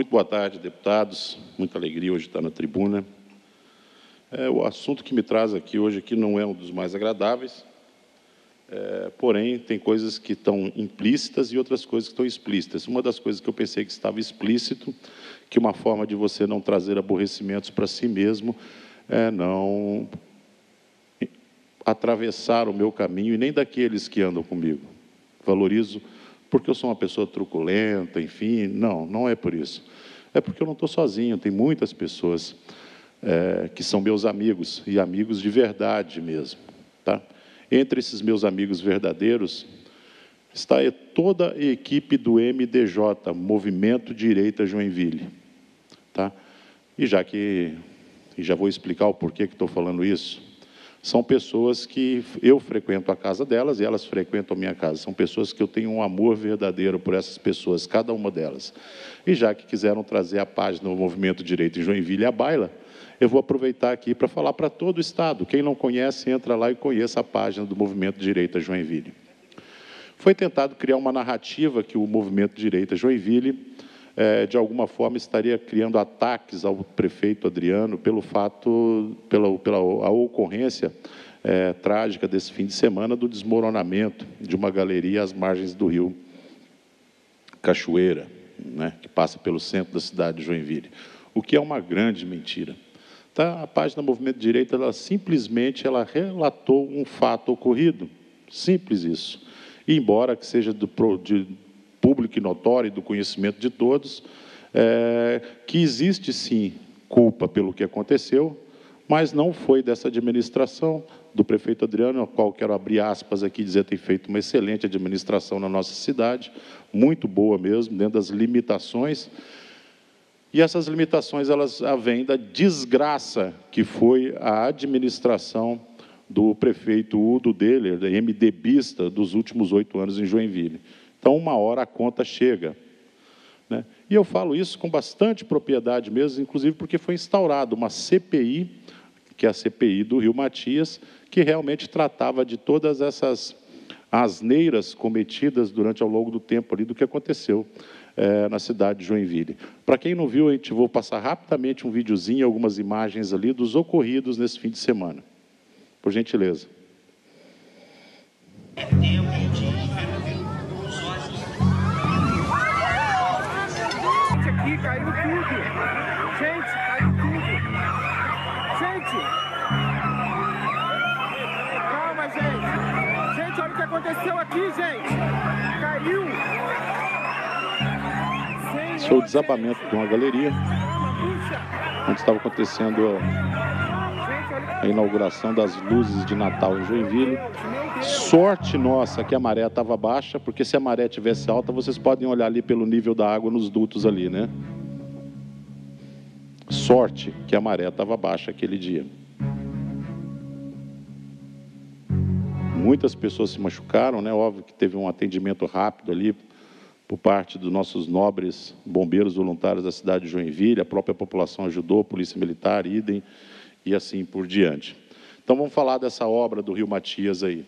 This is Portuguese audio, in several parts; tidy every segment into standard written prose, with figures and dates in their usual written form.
Muito boa tarde, deputados. Muita alegria hoje estar na tribuna. O assunto que me traz aqui hoje aqui não é um dos mais agradáveis, porém, tem coisas que estão implícitas e outras coisas que estão explícitas. Uma das coisas que eu pensei que estava explícito, que uma forma de você não trazer aborrecimentos para si mesmo, é não atravessar o meu caminho e nem daqueles que andam comigo. Valorizo porque eu sou uma pessoa truculenta, enfim, não é por isso. É porque eu não estou sozinho, tem muitas pessoas que são meus amigos, e amigos de verdade mesmo. Tá? Entre esses meus amigos verdadeiros, está toda a equipe do MDJ, Movimento Direita Joinville. Tá? E já vou explicar o porquê que estou falando isso. São pessoas que eu frequento a casa delas e elas frequentam a minha casa. São pessoas que eu tenho um amor verdadeiro por essas pessoas, cada uma delas. E já que quiseram trazer a página do Movimento Direito em Joinville à baila, eu vou aproveitar aqui para falar para todo o Estado. Quem não conhece, entra lá e conheça a página do Movimento Direita Joinville. Foi tentado criar uma narrativa que o Movimento Direita Joinville, de alguma forma, estaria criando ataques ao prefeito Adriano pela ocorrência trágica desse fim de semana do desmoronamento de uma galeria às margens do rio Cachoeira, né, que passa pelo centro da cidade de Joinville, o que é uma grande mentira. Tá? A página Movimento Direita, ela simplesmente relatou um fato ocorrido, simples isso. E embora que seja de público e notório e do conhecimento de todos, que existe sim culpa pelo que aconteceu, mas não foi dessa administração do prefeito Adriano, a qual quero abrir aspas aqui, dizer que tem feito uma excelente administração na nossa cidade, muito boa mesmo, dentro das limitações. E essas limitações, elas vêm da desgraça que foi a administração do prefeito Udo Deller, da MDBista, dos últimos 8 anos em Joinville. Então, uma hora a conta chega. Né? E eu falo isso com bastante propriedade mesmo, inclusive porque foi instaurada uma CPI, que é a CPI do Rio Matias, que realmente tratava de todas essas asneiras cometidas durante ao longo do tempo ali do que aconteceu na cidade de Joinville. Para quem não viu, vou passar rapidamente um videozinho, algumas imagens ali dos ocorridos nesse fim de semana. Por gentileza. Aqui caiu tudo. Gente, caiu tudo. Gente! Calma, gente. Gente, olha o que aconteceu aqui, gente. Caiu. Esse foi o desabamento de uma galeria, onde estava acontecendo a inauguração das luzes de Natal em Joinville. Sorte nossa que a maré estava baixa, porque se a maré tivesse alta, vocês podem olhar ali pelo nível da água nos dutos ali, né? Sorte que a maré estava baixa aquele dia. Muitas pessoas se machucaram, né? Óbvio que teve um atendimento rápido ali por parte dos nossos nobres bombeiros voluntários da cidade de Joinville, a própria população ajudou, a Polícia Militar, idem, e assim por diante. Então, vamos falar dessa obra do Rio Matias aí.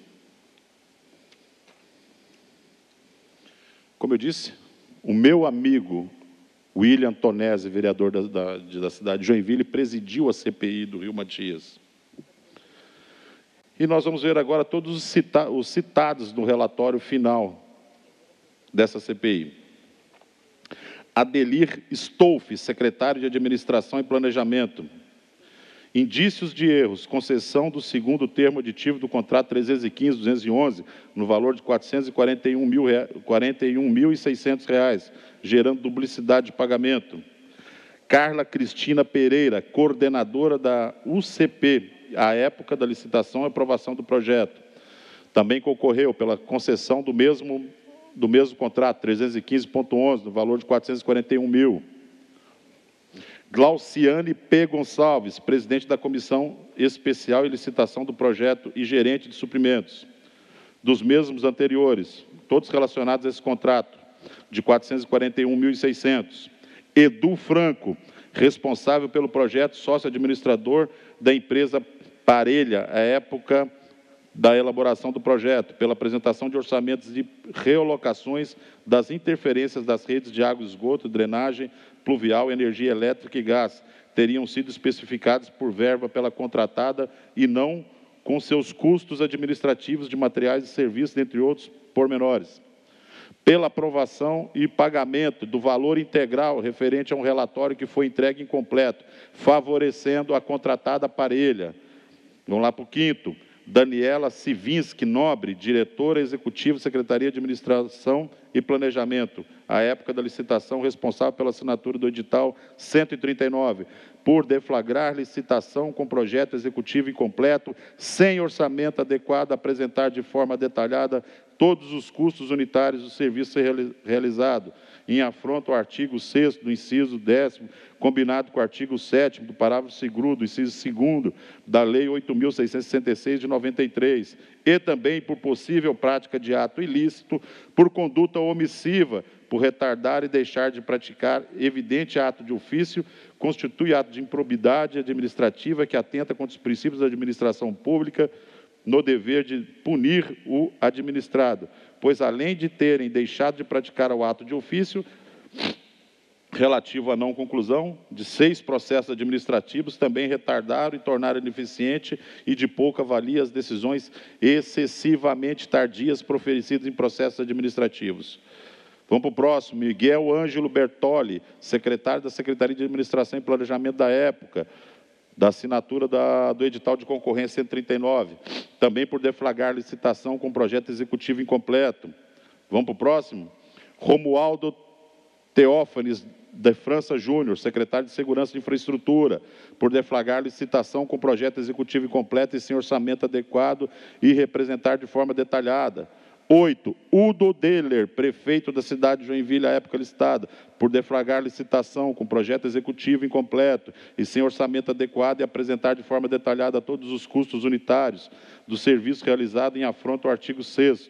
Como eu disse, o meu amigo William Tonese, vereador da cidade de Joinville, presidiu a CPI do Rio Matias. E nós vamos ver agora todos os citados no relatório final dessa CPI. Adelir Stolf, secretário de Administração e Planejamento. Indícios de erros, concessão do segundo termo aditivo do contrato 315.211, no valor de R$ 441.600, gerando duplicidade de pagamento. Carla Cristina Pereira, coordenadora da UCP, à época da licitação e aprovação do projeto. Também concorreu pela concessão do mesmo contrato, 315.11, no valor de R$ 441.000. Glauciane P. Gonçalves, presidente da Comissão Especial e Licitação do Projeto e gerente de suprimentos. Dos mesmos anteriores, todos relacionados a esse contrato, de R$ 441.600. Edu Franco, responsável pelo projeto, sócio administrador da empresa Parelha, à época da elaboração do projeto, pela apresentação de orçamentos de realocações das interferências das redes de água, esgoto, drenagem pluvial, energia elétrica e gás, teriam sido especificados por verba pela contratada e não com seus custos administrativos de materiais e serviços, dentre outros pormenores. Pela aprovação e pagamento do valor integral referente a um relatório que foi entregue incompleto, favorecendo a contratada parelha. Vamos lá para o quinto. Daniela Sivinski Nobre, diretora executiva, Secretaria de Administração e Planejamento, à época da licitação, responsável pela assinatura do edital 139, por deflagrar licitação com projeto executivo incompleto, sem orçamento adequado, apresentar de forma detalhada todos os custos unitários do serviço realizado, em afronto ao artigo 6º do inciso 10º, combinado com o artigo 7º do parágrafo 2º do inciso 2º da Lei 8.666 de 93, e também por possível prática de ato ilícito, por conduta omissiva, por retardar e deixar de praticar evidente ato de ofício, constitui ato de improbidade administrativa que atenta contra os princípios da administração pública, no dever de punir o administrado, pois, além de terem deixado de praticar o ato de ofício, relativo à não conclusão de 6 processos administrativos, também retardaram e tornaram ineficiente e de pouca valia as decisões excessivamente tardias proferidas em processos administrativos. Vamos para o próximo. Miguel Ângelo Bertoli, secretário da Secretaria de Administração e Planejamento da época, da assinatura do edital de concorrência 139, também por deflagrar licitação com projeto executivo incompleto. Vamos para o próximo? Romualdo Teófanes de França Júnior, secretário de Segurança e Infraestrutura, por deflagrar licitação com projeto executivo incompleto e sem orçamento adequado e representar de forma detalhada. 8. Udo Deller, prefeito da cidade de Joinville, à época licitada, por deflagrar licitação com projeto executivo incompleto e sem orçamento adequado e apresentar de forma detalhada todos os custos unitários do serviço realizado em afronto ao artigo 6º.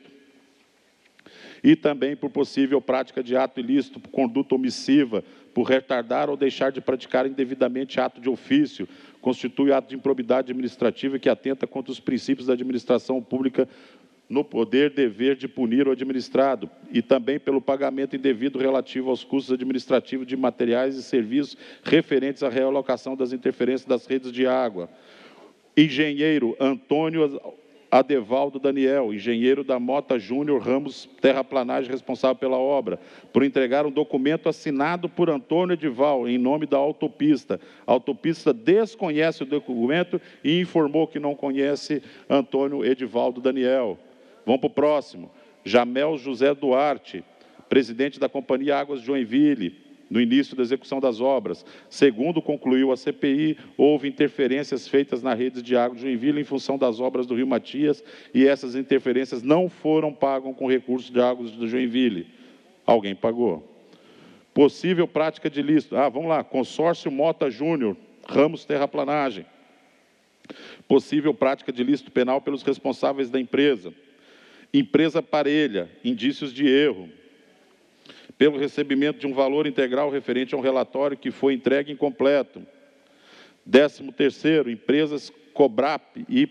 E também por possível prática de ato ilícito, por conduta omissiva, por retardar ou deixar de praticar indevidamente ato de ofício, constitui ato de improbidade administrativa que atenta contra os princípios da administração pública no poder dever de punir o administrado, e também pelo pagamento indevido relativo aos custos administrativos de materiais e serviços referentes à realocação das interferências das redes de água. Engenheiro Antônio Adevaldo Daniel, engenheiro da Mota Júnior Ramos Terraplanagem, responsável pela obra, por entregar um documento assinado por Antônio Edival, em nome da autopista. A autopista desconhece o documento e informou que não conhece Antônio Edivaldo Daniel. Vamos para o próximo. Jamel José Duarte, presidente da Companhia Águas de Joinville, no início da execução das obras. Segundo concluiu a CPI, houve interferências feitas na rede de água de Joinville em função das obras do Rio Matias, e essas interferências não foram pagas com recursos de águas de Joinville. Alguém pagou. Possível prática de ilícito. Vamos lá. Consórcio Mota Júnior, Ramos Terraplanagem. Possível prática de ilícito penal pelos responsáveis da empresa. Empresa parelha, indícios de erro. Pelo recebimento de um valor integral referente a um relatório que foi entregue incompleto. 13º, empresas Cobrap e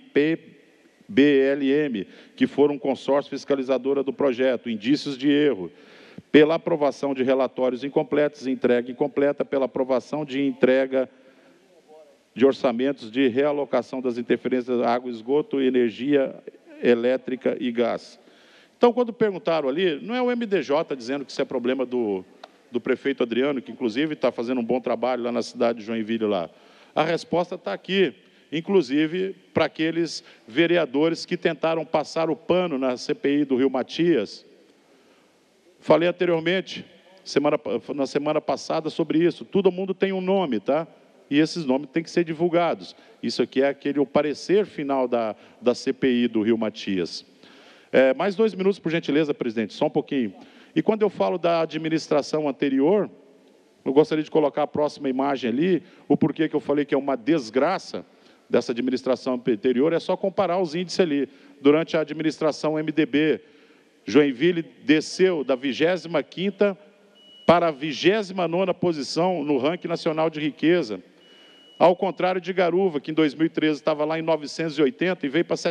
PBLM, que foram consórcio fiscalizadora do projeto, indícios de erro. Pela aprovação de relatórios incompletos, entrega incompleta, pela aprovação de entrega de orçamentos de realocação das interferências de água, esgoto, energia elétrica e gás. Então, quando perguntaram ali, não é o MDJ dizendo que isso é problema do prefeito Adriano, que inclusive está fazendo um bom trabalho lá na cidade de Joinville lá. A resposta está aqui, inclusive para aqueles vereadores que tentaram passar o pano na CPI do Rio Matias. Falei anteriormente, na semana passada, sobre isso. Todo mundo tem um nome, tá? E esses nomes têm que ser divulgados. Isso aqui é o parecer final da CPI do Rio Matias. Mais 2 minutos, por gentileza, presidente, só um pouquinho. E quando eu falo da administração anterior, eu gostaria de colocar a próxima imagem ali, o porquê que eu falei que é uma desgraça dessa administração anterior, é só comparar os índices ali. Durante a administração MDB, Joinville desceu da 25ª para a 29ª posição no ranking nacional de riqueza. Ao contrário de Garuva, que em 2013 estava lá em 980 e veio para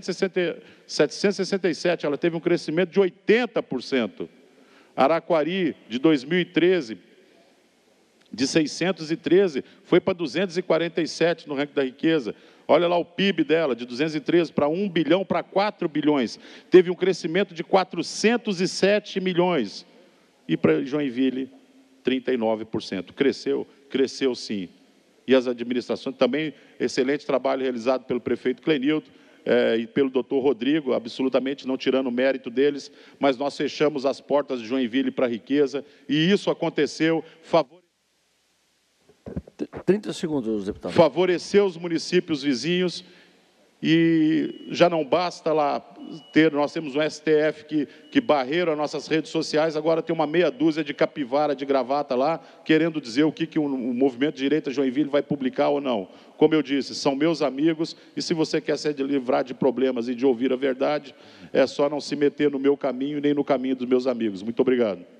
767, ela teve um crescimento de 80%. Araquari, de 2013, de 613, foi para 247 no ranking da riqueza. Olha lá o PIB dela, de 213 para 1 bilhão para 4 bilhões. Teve um crescimento de 407 milhões. E para Joinville, 39%. Cresceu sim. E as administrações, também, excelente trabalho realizado pelo prefeito Clenildo e pelo doutor Rodrigo, absolutamente não tirando o mérito deles, mas nós fechamos as portas de Joinville para a riqueza, e isso aconteceu, 30 segundos, deputado. Favoreceu os municípios vizinhos, e já não basta lá nós temos um STF que barreira as nossas redes sociais, agora tem uma meia dúzia de capivara de gravata lá, querendo dizer o que o movimento de direita Joinville vai publicar ou não. Como eu disse, são meus amigos, e se você quer se livrar de problemas e de ouvir a verdade, é só não se meter no meu caminho nem no caminho dos meus amigos. Muito obrigado.